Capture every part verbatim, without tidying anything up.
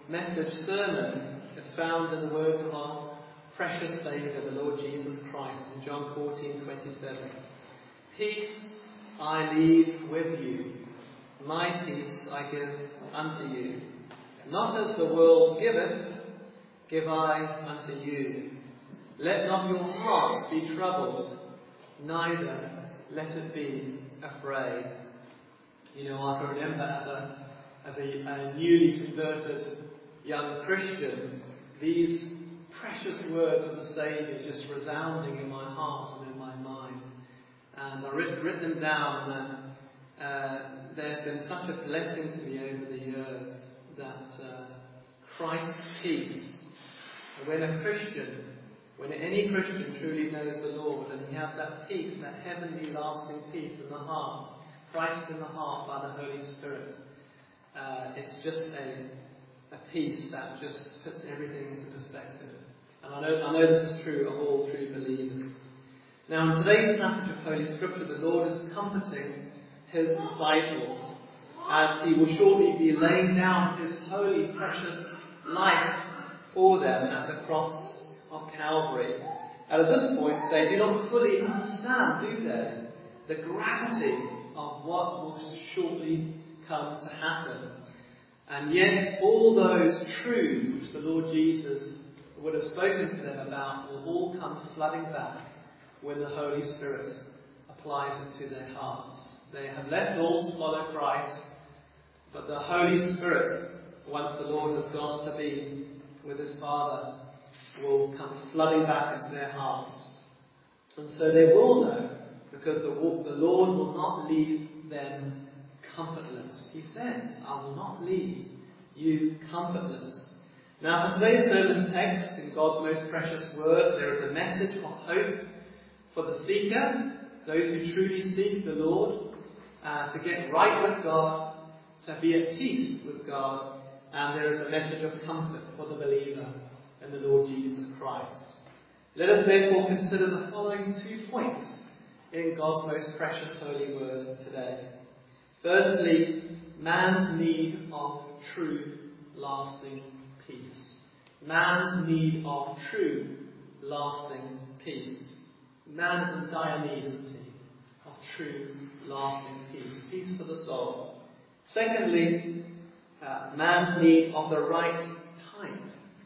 message sermon is found in the words of our precious Saviour, the Lord Jesus Christ, in John fourteen twenty-seven. Peace I leave with you, my peace I give unto you. Not as the world giveth, give I unto you. Let not your hearts be troubled, neither let it be afraid. You know, I can remember as a as a, a newly converted young Christian, these precious words of the Saviour just resounding in my heart and in my mind. And I've written, written them down, and uh, they've been such a blessing to me over the years that uh, Christ's peace, when a Christian, when any Christian truly knows the Lord and he has that peace, that heavenly lasting peace in the heart, Christ in the heart by the Holy Spirit, uh, it's just a, a peace that just puts everything into perspective. And I know, I know this is true of all true believers. Now, in today's passage of Holy Scripture, the Lord is comforting his disciples as he will shortly be laying down his holy, precious life for them at the cross of Calvary. And at this point, they do not fully understand, do they, the gravity of what will shortly come to happen. And yet, all those truths which the Lord Jesus would have spoken to them about will all come flooding back when the Holy Spirit applies it to their hearts. They have left all to follow Christ, but the Holy Spirit, once the Lord has gone to be with his Father, will come flooding back into their hearts. And so they will know, because the, the Lord will not leave them comfortless. He says, I will not leave you comfortless. Now, for today's sermon text, in God's most precious word, there is a message of hope for the seeker, those who truly seek the Lord, uh, to get right with God, to be at peace with God, and there is a message of comfort for the believer in the Lord Jesus Christ. Let us therefore consider the following two points in God's most precious holy word today. Firstly, man's need of true, lasting peace. Man's need of true, lasting peace. Man is in dire need, isn't he, of true, lasting peace. Peace for the soul. Secondly, uh, man's need of the right type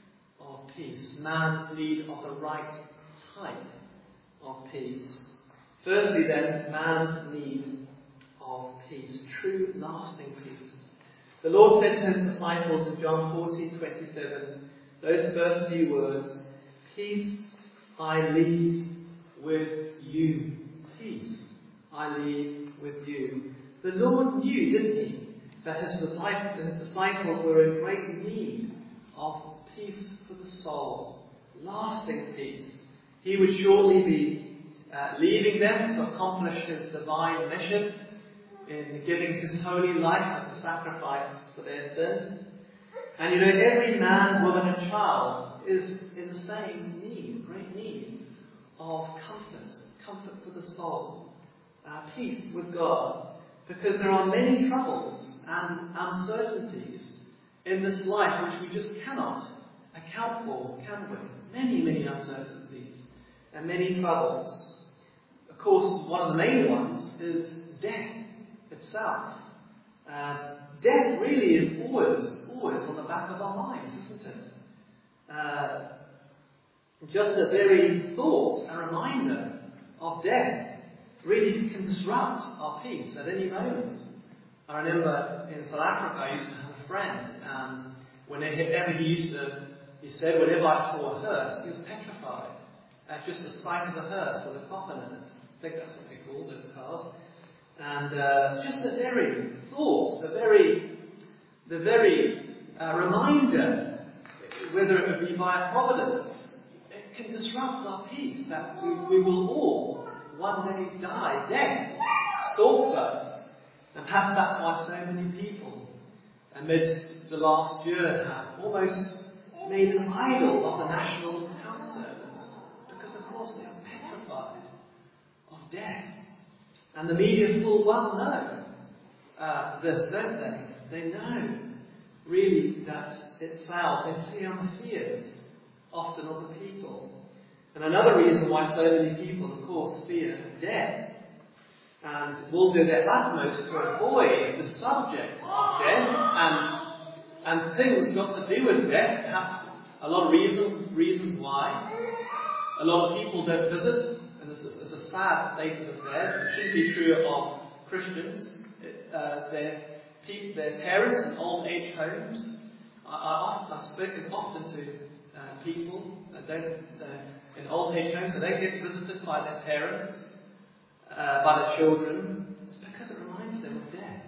of peace. Man's need of the right type of peace. Firstly then, man's need of peace. True, lasting peace. The Lord said to his disciples in John fourteen twenty-seven, those first few words, peace I leave with you. Peace I leave with you. The Lord knew, didn't he, that his disciples, his disciples were in great need of peace for the soul, lasting peace. He would surely be uh, leaving them to accomplish his divine mission in giving his holy life as a sacrifice for their sins. And you know, every man, woman and child is in the same need, great need of comfort, comfort for the soul, uh, peace with God. Because there are many troubles and uncertainties in this life which we just cannot account for, can we? Many, many uncertainties and many troubles. Of course, one of the main ones is death itself. Uh, death really is always, always on the back of our minds, isn't it? Uh, just the very thought, a reminder of death, really can disrupt our peace at any moment. I remember in South Africa I used to have a friend, and whenever he used to, he said, whenever I saw a hearse, he was petrified at just the sight of a hearse with a coffin in it. I think that's what they call those cars. And uh, just the very thought, the very, the very uh, reminder, whether it would be by providence, it can disrupt our peace that we, we will all one day die. Death stalks us. And perhaps that's why so many people amidst the last year have almost made an idol of the National Health Service. Because of course they are petrified of death. And the media full well know uh, this, don't they? They know really that it's found in play on the fears, often of the people. And another reason why so many people, of course, fear death, and will do their utmost to avoid the subject of death and and things got to do with death. Perhaps a lot of reasons reasons why. A lot of people don't visit, and this is, it's a sad state of affairs. It shouldn't be true of Christians. Uh, their, their parents in old age homes. I, I, I've spoken often to uh, people that don't, uh, in old age homes, so they get visited by their parents, uh, by their children. It's because it reminds them of death.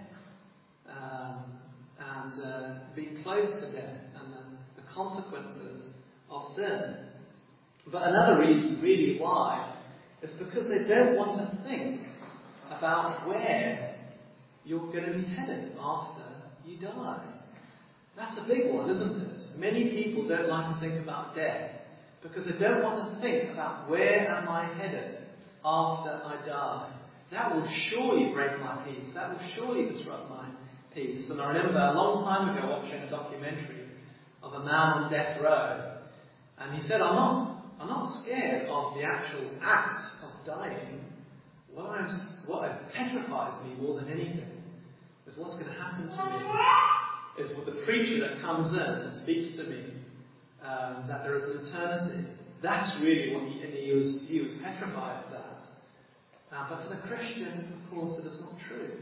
Um, and uh, being close to death and the, the consequences of sin. But another reason really why is because they don't want to think about where you're going to be headed after you die. That's a big one, isn't it? Many people don't like to think about death because they don't want to think about where am I headed after I die. That will surely break my peace. That will surely disrupt my peace. And I remember a long time ago watching a documentary of a man on death row, and he said, I'm not I'm not scared of the actual act of dying. What, I'm, what petrifies me more than anything is what's going to happen to me, is what the preacher that comes in and speaks to me, um, that there is an eternity. That's really what he, and he was, he was petrified of that. Uh, but for the Christian, of course, it is not true.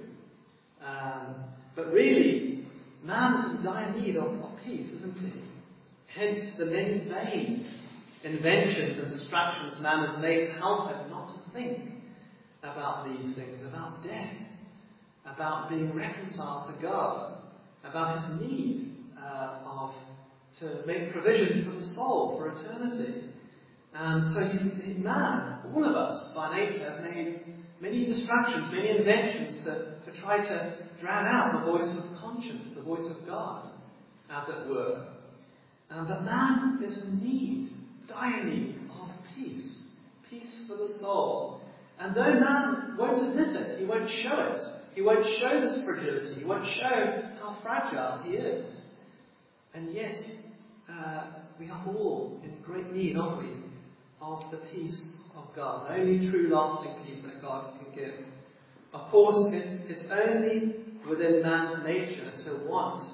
Um, but really, man is in dire need of, of peace, isn't he? Hence the many vain inventions and distractions man has made to help him not to think about these things, about death, about being reconciled to God, about his need uh, of to make provision for the soul for eternity. And so he's, man, all of us by nature have made many distractions, many inventions to, to try to drown out the voice of conscience, the voice of God, as it were. Um, but man is in need, dire need of peace, peace for the soul. And though man won't admit it, he won't show it, he won't show this fragility, he won't show how fragile he is. And yet, uh, we are all in great need, aren't we, of the peace of God, the only true lasting peace that God can give. Of course, it's, it's only within man's nature to want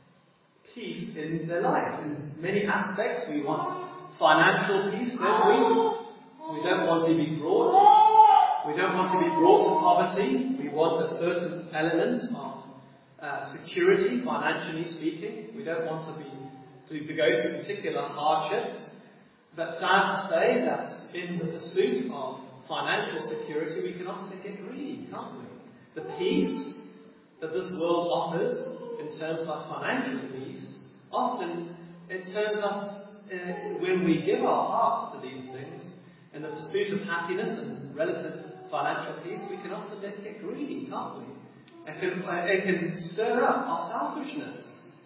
peace in their life. In many aspects, we want financial peace, don't we? We don't want to be brought. We don't want to be brought to poverty. We want a certain element of uh, security, financially speaking. We don't want to be to, to go through particular hardships. But sad to say that in the pursuit of financial security, we can often get greedy, can't we? The peace that this world offers in terms of financial peace, often it turns us, uh, when we give our hearts to these things, in the pursuit of happiness and relative financial peace, we can often then get greedy, can't we? It can, uh, it can stir up our selfishness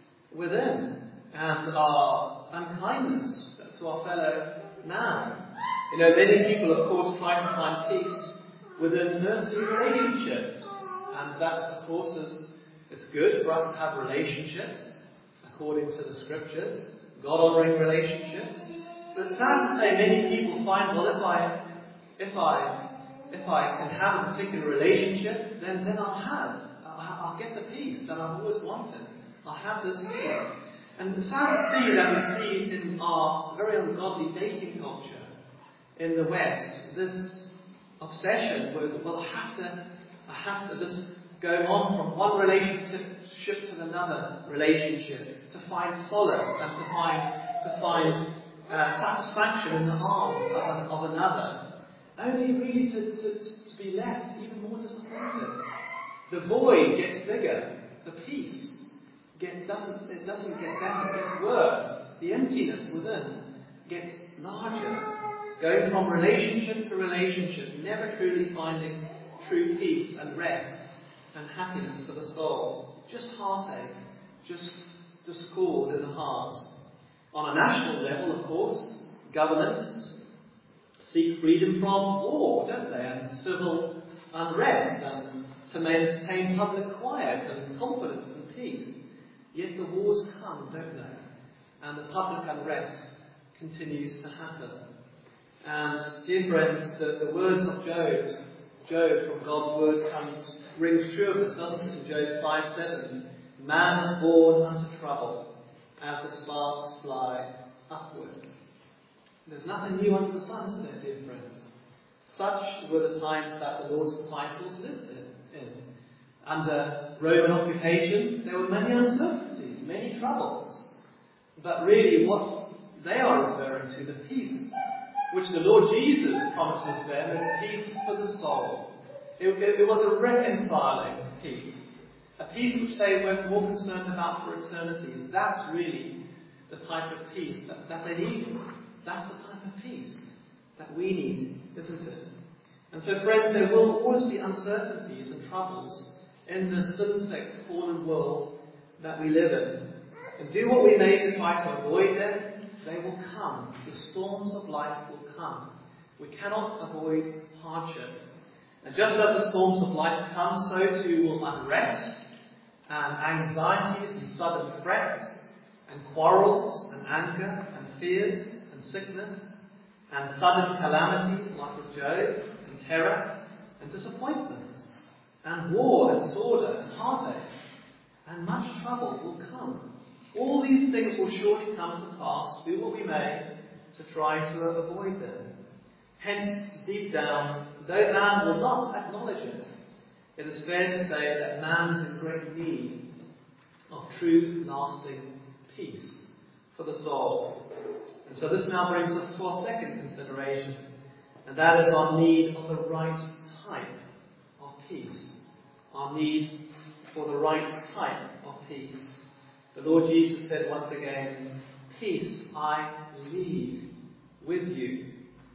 within and our unkindness to our fellow man. You know, many people, of course, try to find peace within earthly relationships, and that, of course, is it's good for us to have relationships according to the scriptures, God-honouring relationships. But it's sad to say many people find, well, if I, if I, if I can have a particular relationship, then then I'll have, I'll, I'll get the peace that I've always wanted. I'll have this peace. And it's sad to see that we see in our very ungodly dating culture in the West this obsession with, well, I have to, I have to, this going on from one relationship to another relationship to find solace and to find to find uh, satisfaction in the arms of, of another, only really to, to, to be left even more disappointed. The void gets bigger, the peace Get, doesn't, it doesn't get better, it gets worse. The emptiness within gets larger. Going from relationship to relationship, never truly finding true peace and rest and happiness for the soul. Just heartache, just discord in the heart. On a national level, of course, governments seek freedom from war, don't they? And civil unrest, and to maintain public quiet and confidence and peace. Yet the wars come, don't they? And the public unrest continues to happen. And dear friends, the, the words of Job, Job from God's word comes, rings true of us, doesn't it? In Job five seven, man is born unto trouble, as the sparks fly upward. There's nothing new under the sun, isn't there, dear friends? Such were the times that the Lord's disciples lived in. in. Under Roman occupation, there were many uncertainties, many troubles. But really, what they are referring to, the peace which the Lord Jesus promises them, is peace for the soul. It, it, it was a reconciling peace, a peace which they were more concerned about for eternity. That's really the type of peace that, that they needed. That's the type of peace that we need, isn't it? And so, friends, there will always be uncertainties and troubles in this sin-sick, fallen world that we live in. And do what we may to try to avoid them, they will come. The storms of life will come. We cannot avoid hardship. And just as the storms of life come, so too will unrest and anxieties and sudden threats and quarrels and anger and fears and sickness and sudden calamities like with Job, and terror and disappointments and war and disorder and heartache, and much trouble will come. All these things will surely come to pass, do what we may, to try to avoid them. Hence, deep down, though man will not acknowledge it, it is fair to say that man is in great need of true, lasting peace for the soul. And so this now brings us to our second consideration, and that is our need of the right type of peace. Our need for the right type of peace. The Lord Jesus said once again, "Peace I leave with you.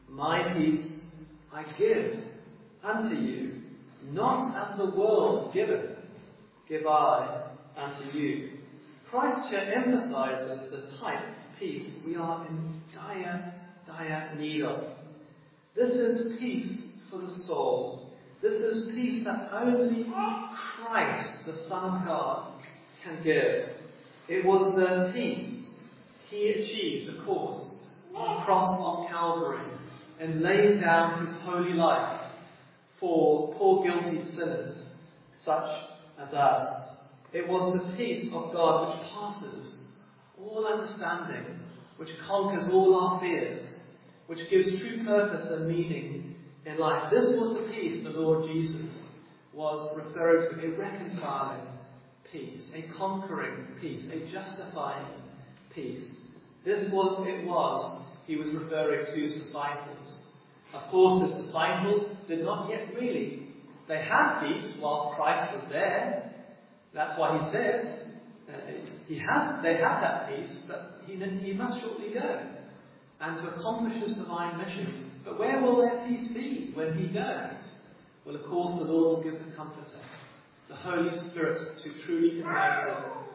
My peace I give unto you. Not as the world giveth, give I unto you." Christ here emphasizes the type of peace we are in dire, dire need of. This is peace for the soul. This is peace that only Christ, the Son of God, can give. It was the peace he achieved, of course, on the cross of Calvary, and laying down his holy life for poor guilty sinners such as us. It was the peace of God which passes all understanding, which conquers all our fears, which gives true purpose and meaning in life. This was the peace the Lord Jesus was referring to, a reconciling peace, a conquering peace, a justifying peace. This was it was he was referring to his disciples. Of course, his disciples did not yet really. They had peace whilst Christ was there. That's why he says uh, he has. They had that peace, but he he must shortly go and to accomplish his divine mission. But where will their peace be when he goes? Well, of course, the Lord will give the Comforter, the Holy Spirit, to truly converted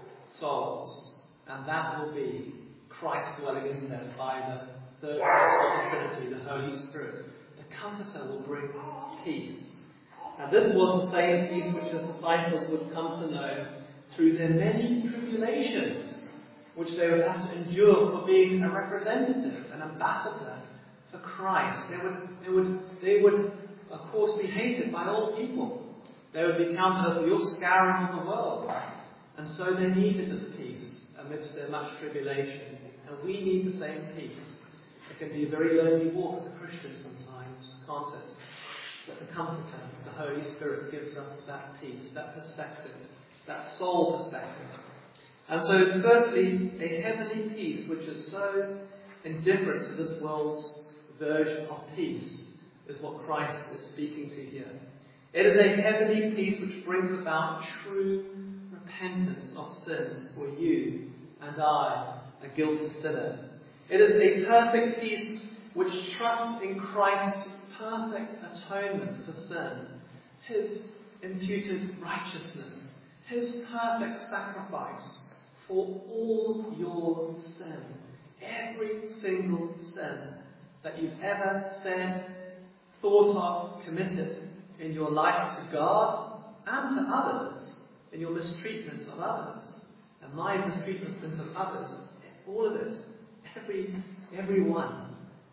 souls, and that will be Christ dwelling in them by the third person of the Trinity, the Holy Spirit. The Comforter will bring peace. And this was the same peace which his disciples would come to know through their many tribulations, which they would have to endure for being a representative, an ambassador for Christ. They would, they would, they would, of course, be hated by all people. They would be counted as the offscouring of the world. And so they needed this peace amidst their much tribulation. And we need the same peace. It can be a very lonely walk as a Christian sometimes, can't it? But the Comforter, the Holy Spirit, gives us that peace, that perspective, that soul perspective. And so, firstly, a heavenly peace which is so indifferent to this world's version of peace is what Christ is speaking to here. It is a heavenly peace which brings about true repentance of sins for you and I, a guilty sinner. It is a perfect peace which trusts in Christ's perfect atonement for sin, his imputed righteousness, his perfect sacrifice for all your sin, every single sin that you've ever said, thought of, committed in your life to God and to others, in your mistreatment of others. And my mistreatment of others, all of it, every everyone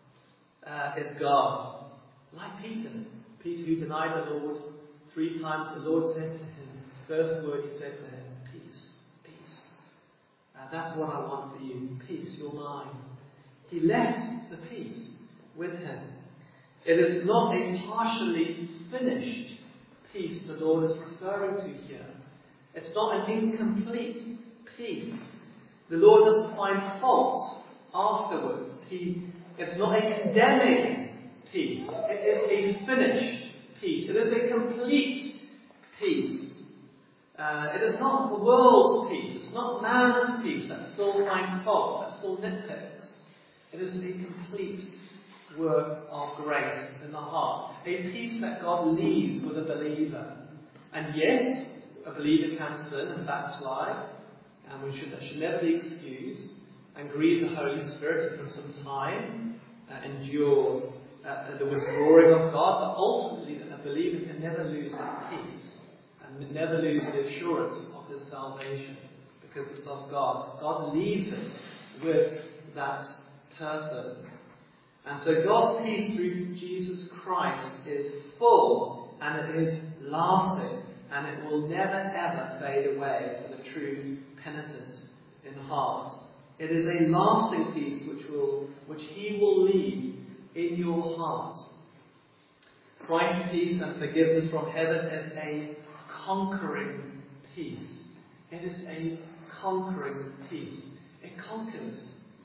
uh, is God. Like Peter, Peter who denied the Lord three times, the Lord said to him, first word he said to him, peace, peace. Uh, that's what I want for you, peace, you're mine. He left the peace with him. It is not a partially finished peace the Lord is referring to here. It's not an incomplete peace. The Lord doesn't find fault afterwards. He, it's not a condemning peace. It is a finished peace. It is a complete peace. Uh, it is not the world's peace. It's not man's peace that still finds fault, that still nitpicks. It is a complete work of grace in the heart. A peace that God leaves with a believer. And yes, a believer can sin and backslide, and we should, that should never be excused, and grieve the Holy Spirit for some time, uh, endure uh, the withdrawing of God, but ultimately a believer can never lose that peace, and never lose the assurance of his salvation, because it's of God. God leaves it with that person. And so God's peace through Jesus Christ is full, and it is lasting, and it will never ever fade away for the true penitent in heart. It is a lasting peace which will, which He will leave in your heart. Christ's peace and forgiveness from heaven is a conquering peace. It is a conquering peace. It conquers.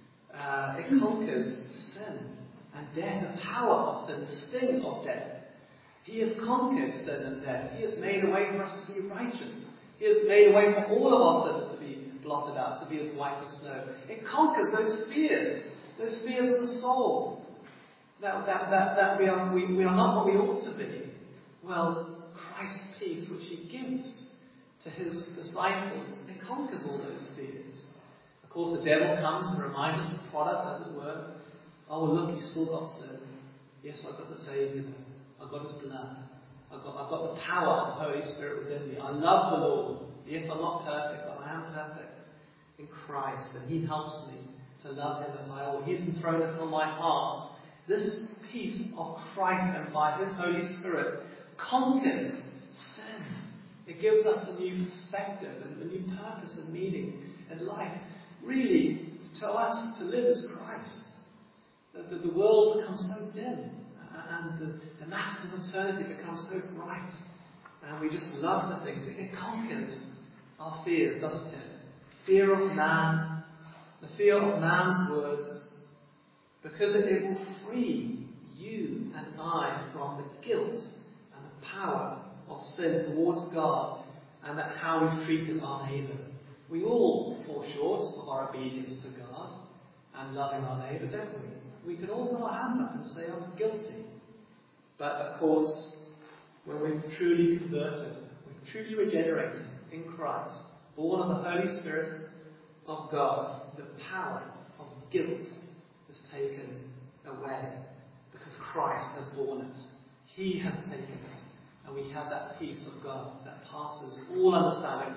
Uh, it conquers sin and death, the power of sin, the sting of death. He has conquered sin and death. He has made a way for us to be righteous. He has made a way for all of our sins to be blotted out, to be as white as snow. It conquers those fears, those fears of the soul. That, that, that, that we, are, we, we are not what we ought to be. Well, Christ's peace, which He gives to His disciples, it conquers all those fears. Of course, the devil comes to remind us, to prod us, as it were. Oh, look, you still got sin. Yes, I've got the Saviour. I've got His blood. I've got, I've got the power of the Holy Spirit within me. I love the Lord. Yes, I'm not perfect, but I am perfect in Christ, and He helps me to love Him as I ought. He's enthroned upon my heart. This peace of Christ, and by His Holy Spirit, conquers sin. It gives us a new perspective and a new purpose and meaning in life. Really, to us, to live as Christ. The, the, the world becomes so dim, and the, the matters of eternity become so bright, and we just love the things. It, it conquers our fears, doesn't it? Fear of man, the fear of man's words, because it, it will free you and I from the guilt and the power of sin towards God, and that how we've treated our neighbour. We all fall short of our obedience to God and loving our neighbour, don't we? We can all put our hands up and say, I'm guilty. But of course, when we've truly converted, we've truly regenerated in Christ, born of the Holy Spirit of God, the power of guilt is taken away, because Christ has borne it. He has taken it. And we have that peace of God that passes all understanding.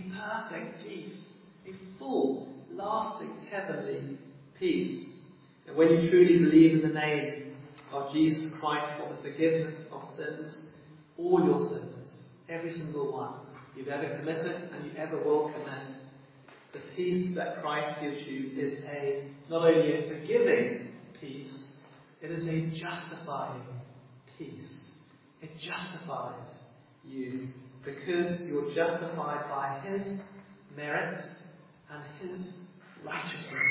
A perfect peace. A full, lasting, heavenly peace. And when you truly believe in the name of Jesus Christ for the forgiveness of sins, all your sins, every single one you've ever committed and you ever will commit, the peace that Christ gives you is a not only a forgiving peace, it is a justifying peace. It justifies you because you're justified by His merits and His righteousness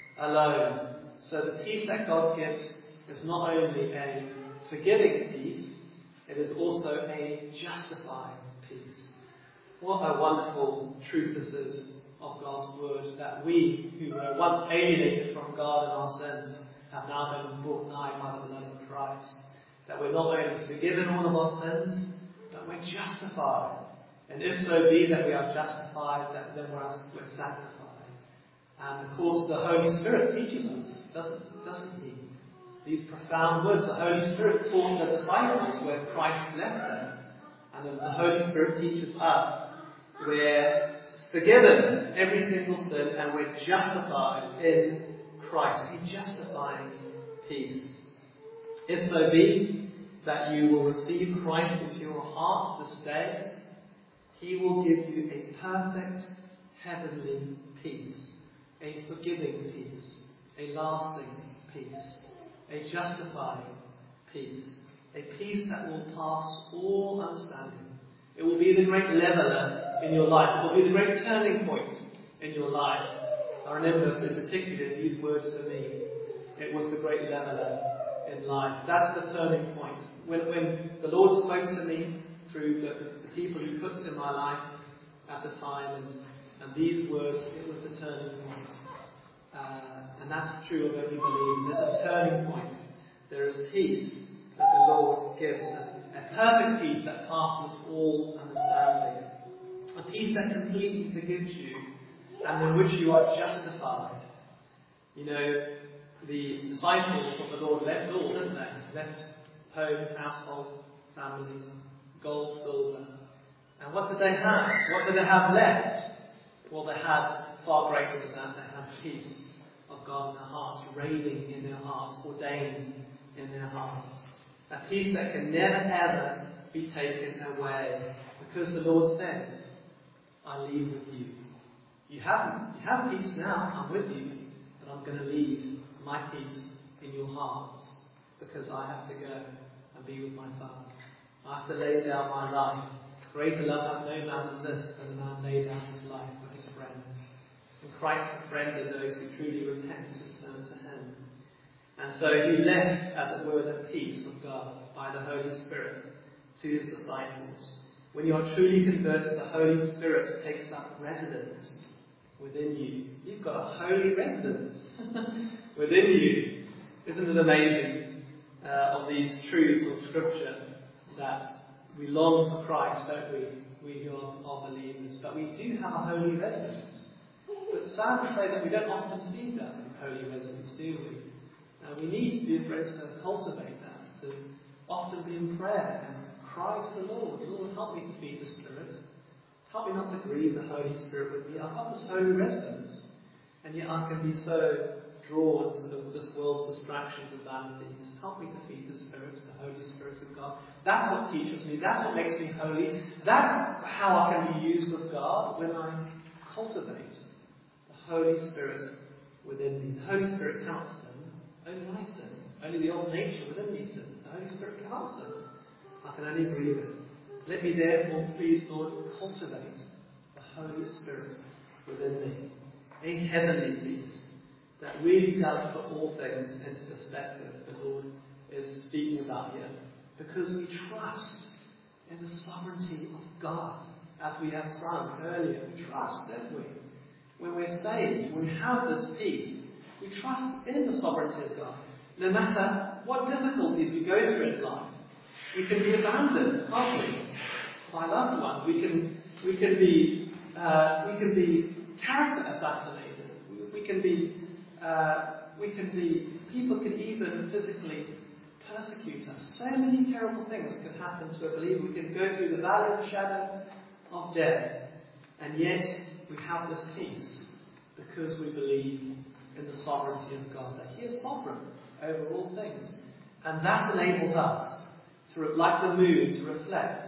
alone. So the peace that God gives is not only a forgiving peace, it is also a justifying peace. What a wonderful truth this is of God's word, that we who were once alienated from God in our sins have now been brought nigh by the blood of Christ. That we're not only forgiven all of our sins, but we're justified. And if so be that we are justified, that then we're, we're sanctified. And of course the Holy Spirit teaches us, doesn't, doesn't He? These profound words. The Holy Spirit taught the disciples where Christ left them. And the Holy Spirit teaches us We're forgiven every single sin and we're justified in Christ. He's justifying peace. If so be that you will receive Christ into your heart this day, He will give you a perfect heavenly peace, a forgiving peace, a lasting peace, a justifying peace, a peace that will pass all understanding. It will be the great leveler in your life. It will be the great turning point in your life. I remember in particular these words for me. It was the great leveler in life. That's the turning point. When, when the Lord spoke to me through the, the people He put in my life at the time, and, and these words, it was the turning point. Uh, and that's true of every believer. There's a turning point. There is peace that the Lord gives us. A perfect peace that passes all understanding. A peace that completely forgives you and in which you are justified. You know, the disciples of the Lord left all, didn't they? Left home, household, family, gold, silver. And what did they have? What did they have left? Well, they had far greater than that. They had peace of God in their hearts, reigning in their hearts, ordained in their hearts. A peace that can never ever be taken away. Because the Lord says, I leave with you. You haven't. You have peace now. I'm with you. But I'm going to leave my peace in your hearts. Because I have to go and be with my Father. I have to lay down my life. Greater love hath no man than this, than a man lay down his life for his friends. And Christ befriended those who truly repent and turn to Him. And so He left, as it were, the peace of God by the Holy Spirit to His disciples. When you are truly converted, the Holy Spirit takes up residence within you. You've got a holy residence within you. Isn't it amazing uh, of these truths of Scripture that we long for Christ, don't we? We who are, are believers. But we do have a holy residence. But it's sad to say that we don't often feed that holy residence, do we? Uh, we need, dear friends, to cultivate that, to often be in prayer and cry to the Lord. Lord, help me to feed the Spirit. Help me not to grieve the Holy Spirit with me. I've got this holy residence. And yet I can be so drawn to the, this world's distractions and vanities. Help me to feed the Spirit, the Holy Spirit of God. That's what teaches me. That's what makes me holy. That's how I can be used of God, when I cultivate the Holy Spirit within me. The Holy Spirit cannot sin. Only I sin. Only the old nature within me sins. The Holy Spirit cannot sin. I can only grieve it. Let me therefore, please, Lord, cultivate the Holy Spirit within me. A heavenly peace that really does put all things into perspective, the Lord is speaking about here. Because we trust in the sovereignty of God, as we have sung earlier. We trust, don't we? When we're saved, when we have this peace, we trust in the sovereignty of God. No matter what difficulties we go through in life, we can be abandoned, can't we, by loved ones. We can, we can be, uh, we can be character assassinated. We, we can be, uh, we can be. People can even physically persecute us. So many terrible things can happen to a believer. We can go through the valley of the shadow of death, and yet we have this peace because we believe in the sovereignty of God, that He is sovereign over all things. And that enables us, to, like the moon, to reflect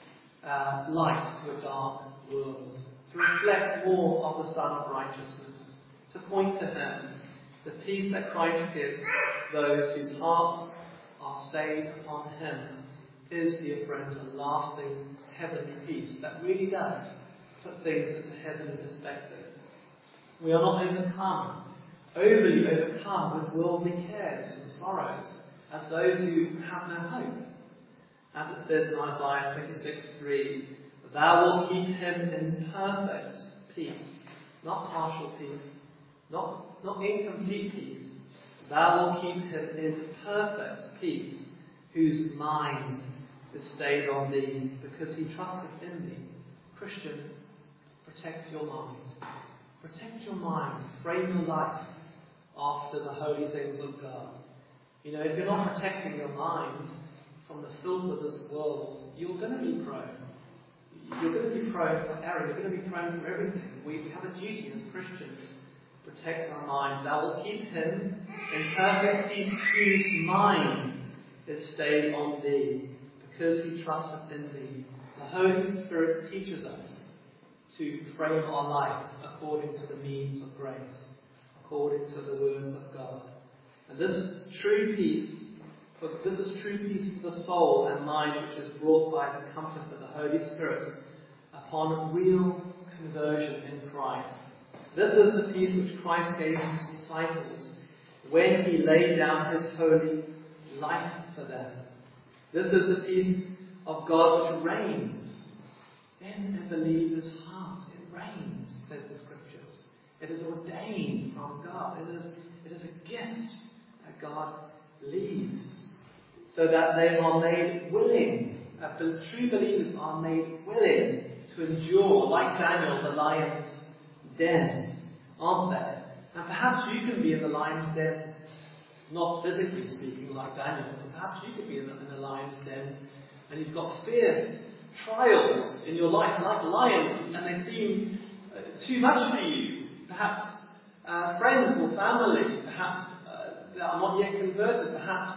uh, light to a dark world, to reflect more of the Son of Righteousness, to point to Him, the peace that Christ gives those whose hearts are stayed upon Him, is, dear friends, a lasting heavenly peace that really does put things into heavenly perspective. We are not overcome, overly overcome with worldly cares and sorrows, as those who have no hope. As it says in Isaiah twenty-six three, Thou wilt keep him in perfect peace, not partial peace, not, not incomplete peace. Thou wilt keep him in perfect peace, whose mind is stayed on Thee, because he trusteth in Thee. Christian, protect your mind. Protect your mind. Frame your life after the holy things of God. You know, if you're not protecting your mind from the filth of this world, you're going to be prone. you're going to be prone for error. You're going to be prone for everything. We have a duty as Christians to protect our minds. Thou wilt keep him in perfect peace whose mind is stayed on thee, because he trusteth in thee. The Holy Spirit teaches us to frame our life according to the means of grace, according to the words of God. And this true peace, but this is true peace for the soul and mind, which is brought by the comfort of the Holy Spirit upon real conversion in Christ. This is the peace which Christ gave his disciples when he laid down his holy life for them. This is the peace of God which reigns in a believer's heart. It reigns, says the Scriptures. It is ordained from God. It is, it is a gift that God leaves, so that they are made willing. Uh, the true believers are made willing to endure, like Daniel, the lion's den, aren't they? And perhaps you can be in the lion's den, not physically speaking like Daniel, but perhaps you could be in a, in a lion's den, and you've got fierce trials in your life like lions, and they seem uh, too much for you. Perhaps uh, friends or family, perhaps uh, that are not yet converted, perhaps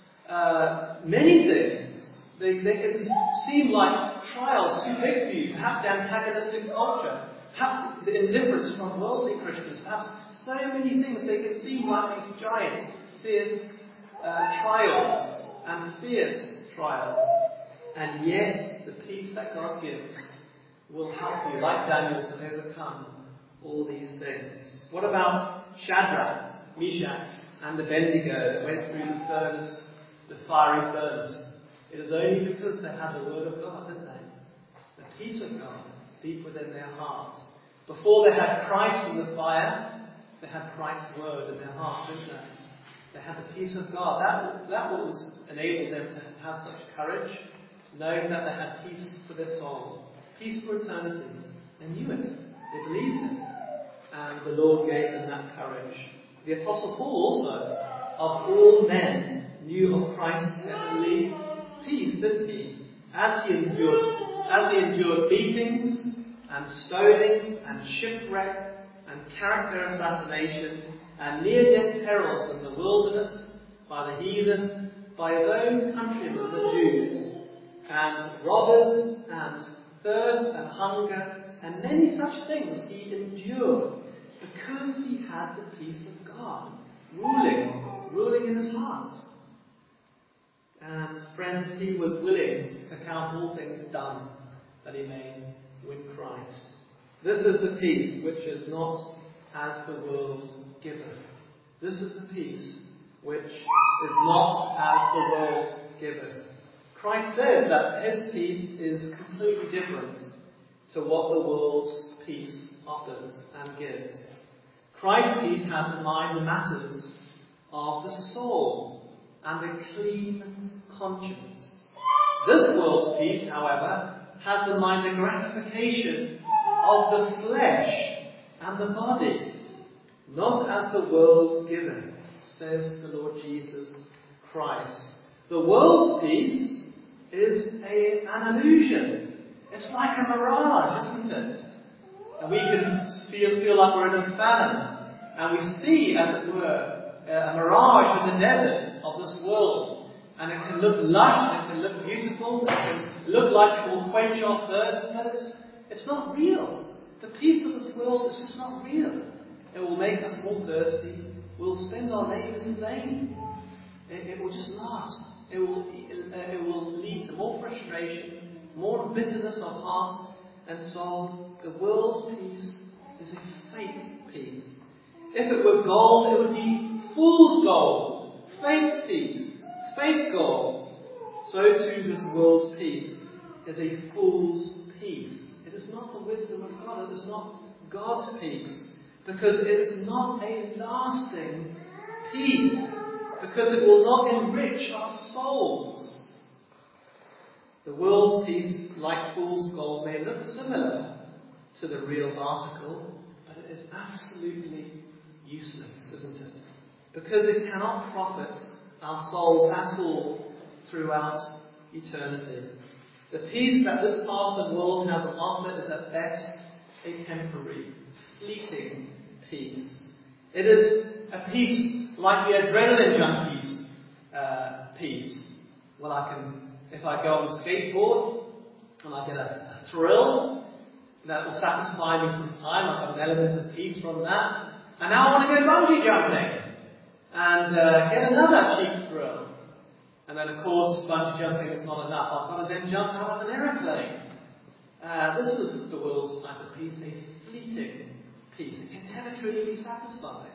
uh, many things. They, they can seem like trials too big for you. Perhaps the antagonistic culture, perhaps the indifference from worldly Christians, perhaps so many things. They can seem like these giant, fierce uh, trials and fierce trials. And yet, the peace that God gives will help you, like Daniel, to overcome all these things. What about Shadrach, Meshach, and Abednego that went through the furnace, the fiery furnace? It is only because they had the word of God, didn't they? The peace of God deep within their hearts. Before they had Christ in the fire, they had Christ's word in their hearts, didn't they? They had the peace of God. That, that was enabled them to have such courage, knowing that they had peace for their soul, peace for eternity. They knew it. They believed it. And the Lord gave them that courage. The Apostle Paul also, of all men, knew of Christ's heavenly peace, didn't he? As he endured, as he endured beatings and stonings and shipwreck and character assassination and near-death perils in the wilderness by the heathen, by his own countrymen, the Jews, and robbers and thirst and hunger and many such things he endured because he had the peace of God ruling, ruling in his heart. And friends, he was willing to count all things done that he may win Christ. This is the peace which is not as the world giveth. This is the peace which is not as the world giveth. Christ said that his peace is completely different to what the world's peace offers and gives. Christ's peace has in mind the matters of the soul and a clean conscience. This world's peace, however, has in mind the gratification of the flesh and the body, not as the world giveth, says the Lord Jesus Christ. The world's peace is a, an illusion. It's like a mirage, isn't it? And we can feel, feel like we're in a famine, and we see, as it were, a mirage in the desert of this world. And it can look lush, it can look beautiful, it can look like it will quench our thirst, but it's, it's not real. The peace of this world is just not real. It will make us more thirsty. We'll spend our labours in vain. It, it will just last. It will, it, it will lead to more frustration, more bitterness of heart and soul. The world's peace is a fake peace. If it were gold, it would be fool's gold. Fake peace. Fake gold. So too this world's peace is a fool's peace. It is not the wisdom of God. It is not God's peace. Because it is not a lasting peace. Because it will not enrich our souls. The world's peace, like fool's gold, may look similar to the real article, but it is absolutely useless, isn't it? Because it cannot profit our souls at all throughout eternity. The peace that this past world has on offer is at best a temporary, fleeting peace. It is a peace like the adrenaline junkies' uh, peace. Well, I can, if I go on a skateboard and I get a, a thrill, that will satisfy me some time. I've got an element of peace from that. And now I want to go bungee jumping and uh, get another cheap thrill. And then, of course, bungee jumping is not enough. I've got to then jump out of an aeroplane. Uh, this was the world's type of peace, a fleeting peace. It can never truly be satisfied.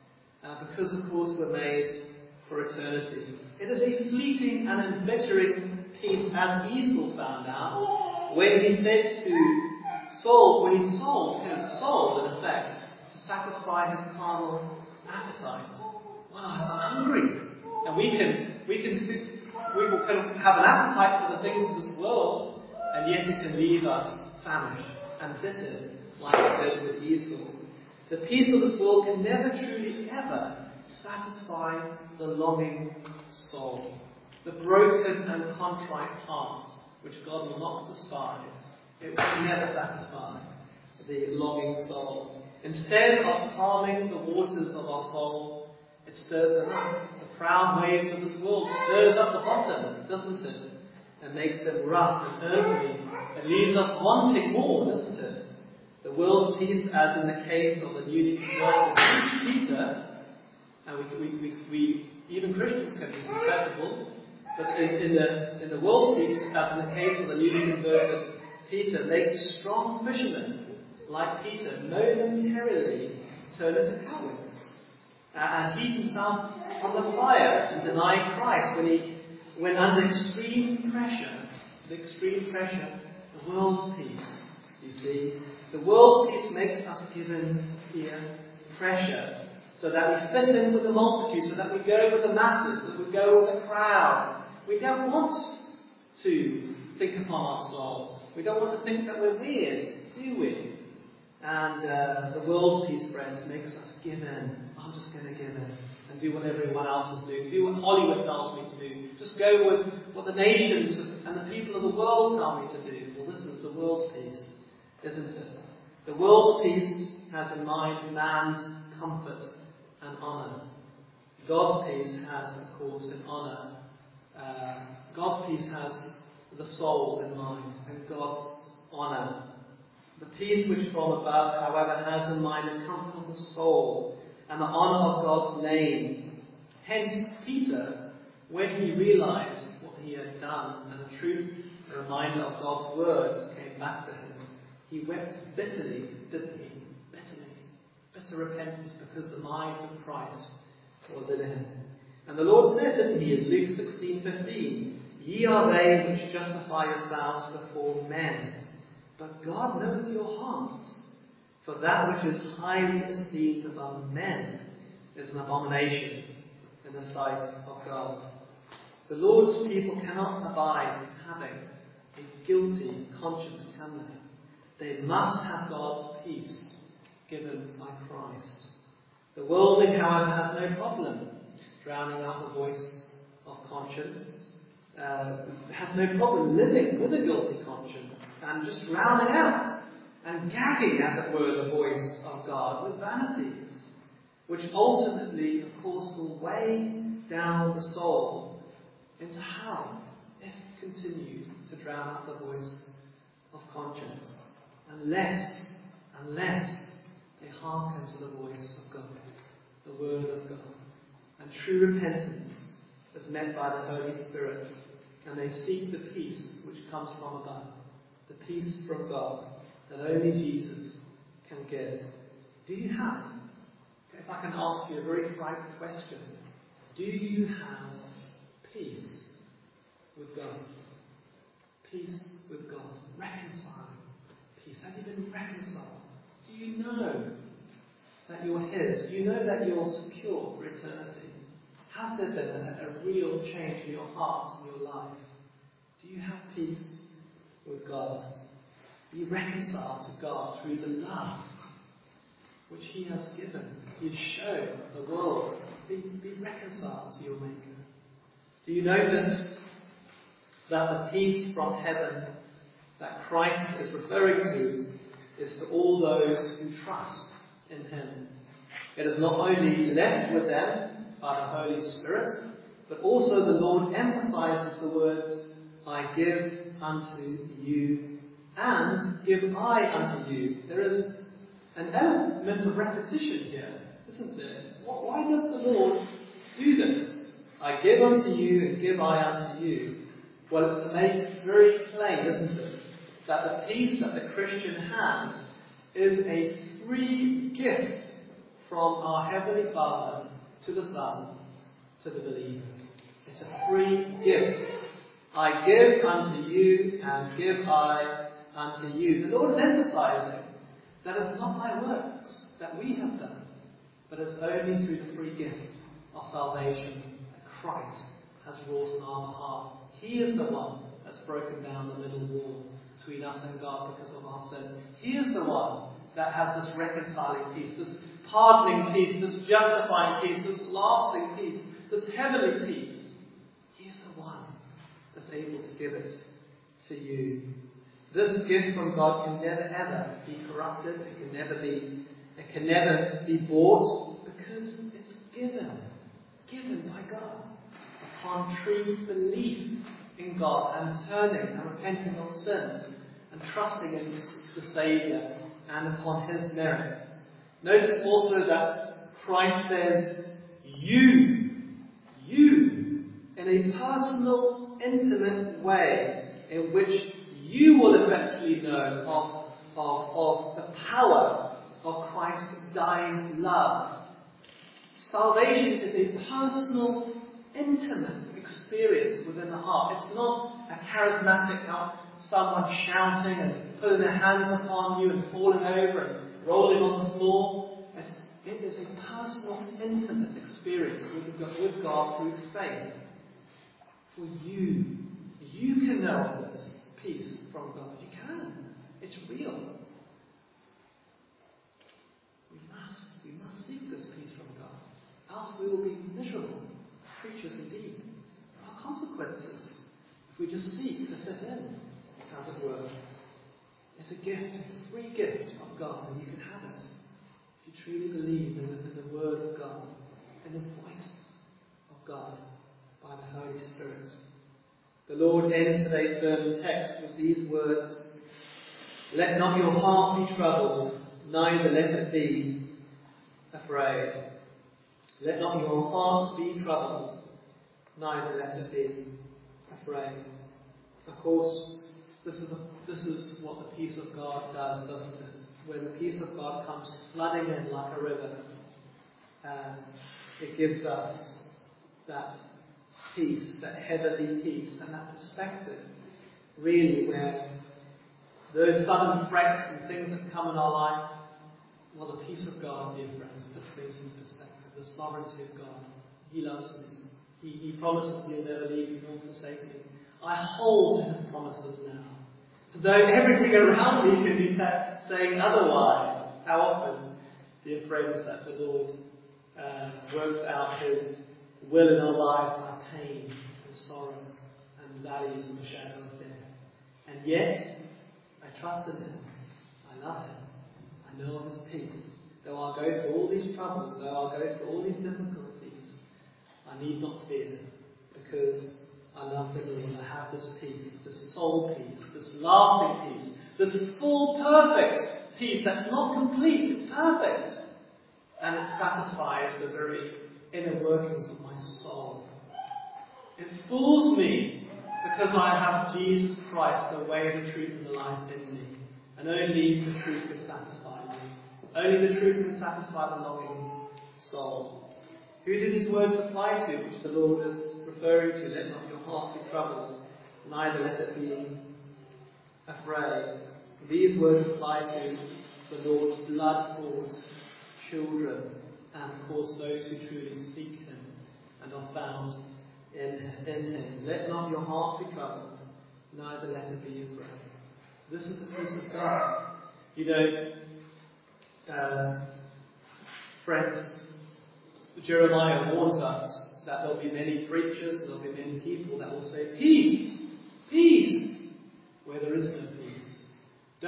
Uh, because, of course, we're made for eternity. It is a fleeting and embittering peace, as Esau found out when he said to Saul, when he sold his soul, in effect, to satisfy his carnal appetite. Well, I'm hungry. And we can, we can, we will kind of have an appetite for the things of this world, and yet it can leave us famished and bitter, like it did with Esau. The peace of this world can never truly ever satisfy the longing soul, the broken and contrite heart, which God will not despise. It will never satisfy the longing soul. Instead of calming the waters of our soul, it stirs them up. The proud waves of this world stirs up the bottom, doesn't it? And makes them rough and earthly. It leaves us wanting more, doesn't it? The world's peace, as in the case of the newly converted Peter, and we, we, we, we even Christians can be susceptible, but in, in the in the world peace, as in the case of the newly converted Peter, makes strong fishermen like Peter momentarily turn into cowards uh, and heat himself on the fire and deny Christ when he when under extreme pressure, the extreme pressure, the world's peace. You see, the world's peace makes us give in peer pressure, so that we fit in with the multitude, so that we go with the masses, that we go with the crowd. We don't want to think upon our soul. We don't want to think that we're weird, do we? And uh, the world's peace, friends, makes us give in. I'm just going to give in and do what everyone else is doing. Do what Hollywood tells me to do. Just go with what the nations and the people of the world tell me to do. Well, this is the world's peace, isn't it? The world's peace has in mind man's comfort and honour. God's peace has, of course, in honour. Uh, God's peace has the soul in mind, and God's honour. The peace which from above, however, has in mind the comfort of the soul and the honour of God's name. Hence, Peter, when he realised what he had done, and a true reminder of God's words came back to him, he wept bitterly, didn't he? Bitterly. Bitter repentance, because the mind of Christ was in him. And the Lord said, didn't he, in Luke sixteen fifteen, "Ye are they which justify yourselves before men, but God knoweth your hearts. For that which is highly esteemed among men is an abomination in the sight of God." The Lord's people cannot abide having a guilty conscience, can they? They must have God's peace given by Christ. The worldling, however, has no problem drowning out the voice of conscience. Uh, has no problem living with a guilty conscience and just drowning out and gagging, as it were, the voice of God with vanities, which ultimately, of course, will weigh down the soul into hell if continued to drown out the voice of conscience, unless, unless they hearken to the voice of God, the Word of God. And true repentance is met by the Holy Spirit, and they seek the peace which comes from above, the peace from God that only Jesus can give. Do you have, if I can ask you a very frank question, do you have peace with God? Peace with God. Reconciling peace. Have you been reconciled? Do you know that you're His? Do you know that you're secure for eternity? Has there been a, a real change in your heart and your life? Do you have peace with God? Are you reconciled to God through the love which He has given? He's shown the world. Be, be reconciled to your Maker. Do you notice that the peace from heaven that Christ is referring to is to all those who trust in him. It is not only left with them by the Holy Spirit, but also the Lord emphasizes the words, I give unto you, and give I unto you. There is an element of repetition here, isn't there? Why does the Lord do this? I give unto you and give I unto you. Well, it's to make very plain, isn't it, that the peace that the Christian has is a free gift from our Heavenly Father to the Son, to the believer. It's a free gift. I give unto you and give I unto you. The Lord is emphasizing that it's not by works that we have done, but it's only through the free gift of salvation that Christ has wrought on our behalf. He is the one that's broken down the middle wall between us and God because of our sin. He is the one that has this reconciling peace, this pardoning peace, this justifying peace, this lasting peace, this heavenly peace. He is the one that's able to give it to you. This gift from God can never ever be corrupted. It can never be, it can never be bought because it's given, given by God upon true belief in God and turning and repenting of sins and trusting in the Saviour and upon His merits. Notice also that Christ says, you, you, in a personal, intimate way in which you will eventually know of, of, of the power of Christ's dying love. Salvation is a personal, intimate experience within the heart. It's not a charismatic, not someone shouting and putting their hands upon you and falling over and rolling on the floor. It's, it is a personal, intimate experience with God, with God through faith. For you, you can know this peace from God. You can. It's real. We must, we must seek this peace from God. Else we will be miserable creatures indeed. There are consequences if we just seek to fit in, as it were. It's a gift, a free gift of God, and you can have it if you truly believe in the, in the Word of God, in the voice of God by the Holy Spirit. The Lord ends today's sermon text with these words, let not your heart be troubled, neither let it be afraid. Let not your heart be troubled, neither let it be afraid. Of course, this is, a, this is what the peace of God does, doesn't it? When the peace of God comes flooding in like a river, and it gives us that peace, that heavenly peace, and that perspective, really, where those sudden threats and things that come in our life, well, the peace of God, dear friends, puts things in perspective. The sovereignty of God. He loves me. He, he promises He'll never leave me nor forsake me. I hold to His promises now. Though everything around me can be saying otherwise, how often, dear friends, that the Lord uh, works out His will in our lives by pain and sorrow and valleys of the shadow of death. And yet, I trust in Him. I love Him. I know of His peace. Though I'll go through all these troubles, though I'll go through all these difficulties, I need not fear, because I love the Lord. I have this peace, this soul peace, this lasting peace, this full, perfect peace that's not complete, it's perfect. And it satisfies the very inner workings of my soul. It fools me because I have Jesus Christ, the way, the truth, and the life in me. And only the truth can satisfy me. Only the truth can satisfy the longing soul. Who do these words apply to, which the Lord is referring to? Let not your heart be troubled, neither let it be afraid. These words apply to the Lord's blood-bought children, and of course those who truly seek Him and are found in, in Him. Let not your heart be troubled, neither let it be afraid. This is the peace of God. You know, uh, friends, Jeremiah warns us that there will be many preachers, there will be many people that will say, peace,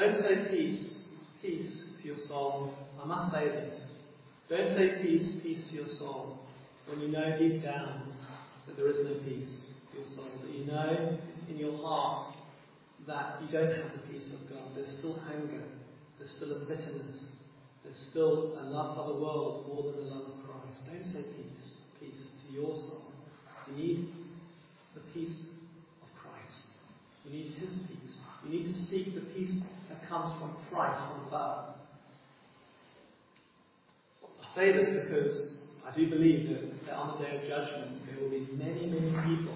Don't say peace, peace to your soul. I must say this. Don't say peace, peace to your soul when you know deep down that there is no peace to your soul. That you know in your heart that you don't have the peace of God. There's still anger. There's still a bitterness. There's still a love for the world more than the love of Christ. Don't say peace, peace to your soul. You need the peace of Christ. You need His peace. You need to seek the peace that comes from Christ, from above. I say this because I do believe that, that on the day of judgment there will be many, many people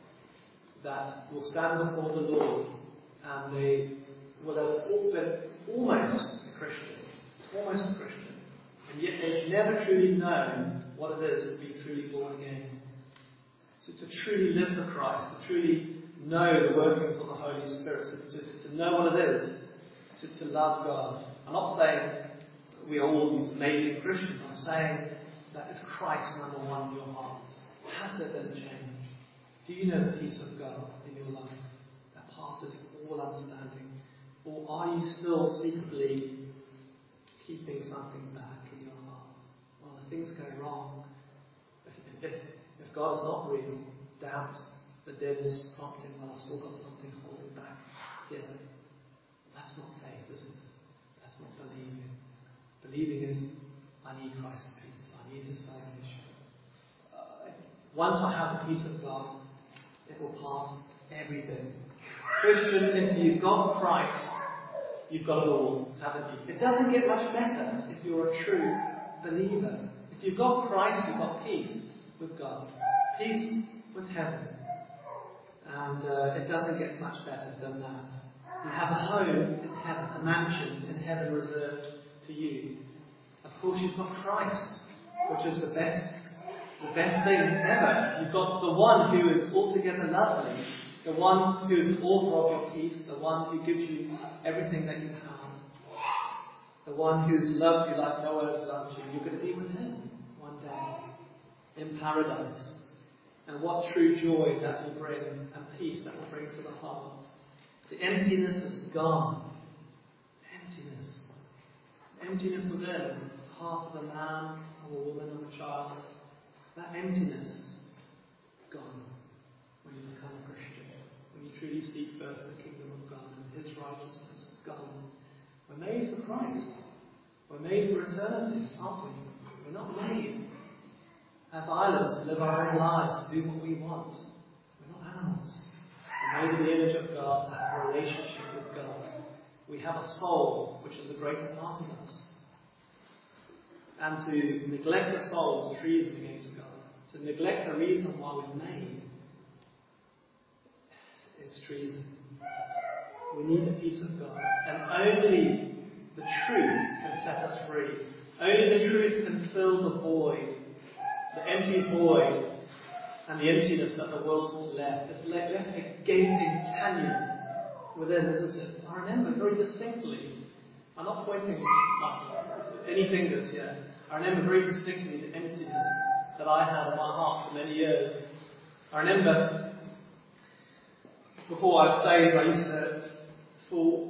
that will stand before the Lord and they will have been almost a Christian, almost a Christian, and yet they've never truly known what it is to be truly born again, to, to truly live for Christ, to truly know the workings of the Holy Spirit, to, to, to know what it is to, to love God. I'm not saying we are all these amazing Christians. I'm saying that is Christ number one in your hearts. Has there been a change? Do you know the peace of God in your life that passes all understanding? Or are you still secretly keeping something back in your heart? Well, if things go wrong, if, if, if God is not real, doubt the devil's prompting, well, I've still got something holding back here. That's not faith, is it? That's not believing. Believing is, I need Christ's peace. I need His salvation. Uh, once I have the peace of God, it will pass everything. Christian, if you've got Christ, you've got it all, haven't you? It doesn't get much better if you're a true believer. If you've got Christ, you've got peace with God. Peace with heaven. And uh, it doesn't get much better than that. You have a home in heaven, a mansion in heaven reserved to you. Of course, you've got Christ, which is the best, the best thing ever. You've got the one who is altogether lovely, the one who is the author of your peace, the one who gives you everything that you have, the one who's loved you like no one has loved you. You're going to be with Him one day in paradise. And what true joy that will bring, and peace that will bring to the heart. The emptiness is gone. Emptiness. Emptiness within the heart of a man, of a woman, of a child. That emptiness gone when you become a Christian. When you truly seek first the kingdom of God and His righteousness gone. We're made for Christ. We're made for eternity, aren't we? We're not made as islands to live our own lives, to do what we want. We're not animals. We're made in the image of God, to have a relationship with God. We have a soul, which is the greater part of us. And to neglect the soul is treason against God. To neglect the reason why we're made is treason. We need the peace of God. And only the truth can set us free. Only the truth can fill the void, the empty void, and the emptiness that the world has left. It's left a gaping canyon within, isn't it? I remember very distinctly, I'm not pointing like any fingers here, I remember very distinctly the emptiness that I had in my heart for many years. I remember before I was saved, I used to, for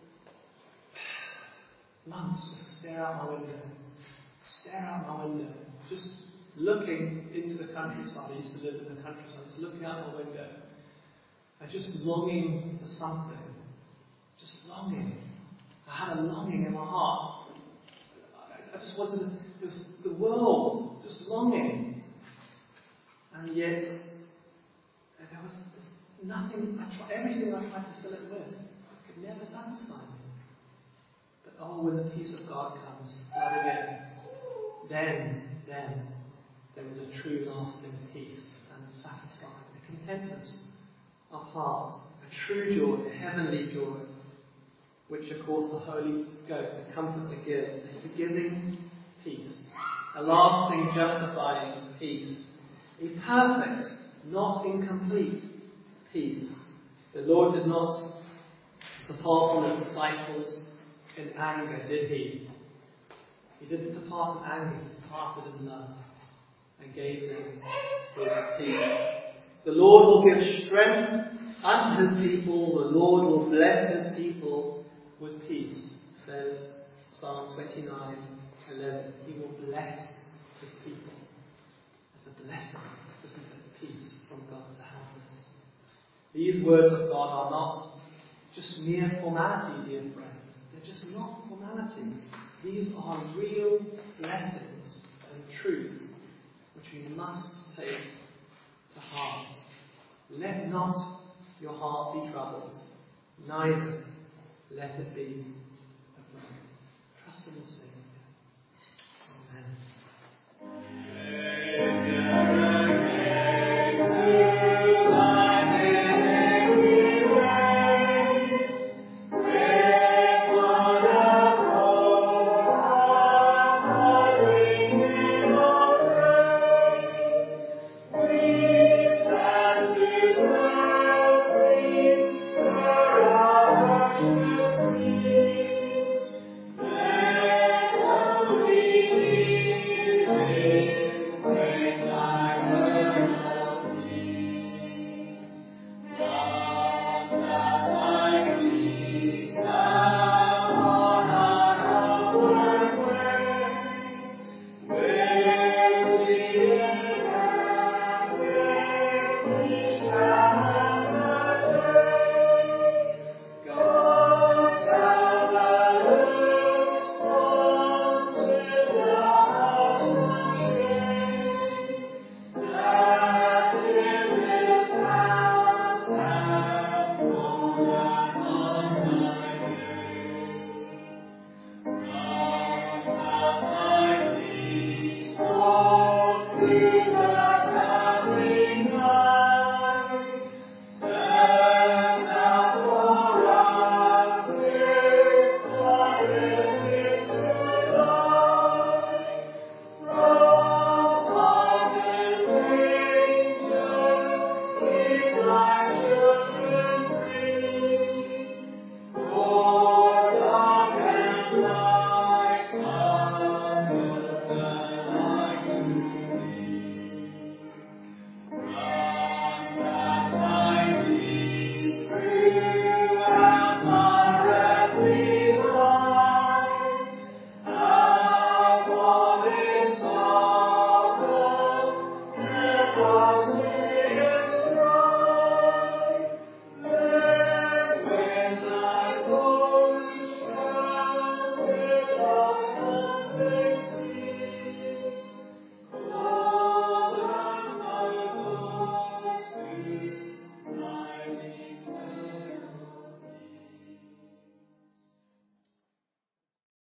months, just stare out my window, stare out my window, just looking into the countryside. I used to live in the countryside, just looking out my window and just longing for something. Just longing. I had a longing in my heart. I, I just wanted to, it was the world, just longing. And yet, there was nothing, I tried, everything I tried to fill it with could never satisfy me. But oh, when the peace of God comes, flooding in, then, then, there is a true lasting peace and satisfying, a contentness of heart, a true joy, a heavenly joy, which of course the Holy Ghost, the Comforter, gives, a forgiving peace, a lasting justifying peace, a perfect, not incomplete peace. The Lord did not depart from His disciples in anger, did He? He didn't depart in anger, He departed in love and gave them His peace. The Lord will give strength unto His people. The Lord will bless His people with peace, says Psalm twenty-nine eleven. He will bless his people. It's a blessing, isn't it? Peace from God to have this. These words of God are not just mere formality, dear friends. They're just not formality. These are real blessings and truths which we must take to heart. Let not your heart be troubled, neither let it be afraid. Trust in the Savior.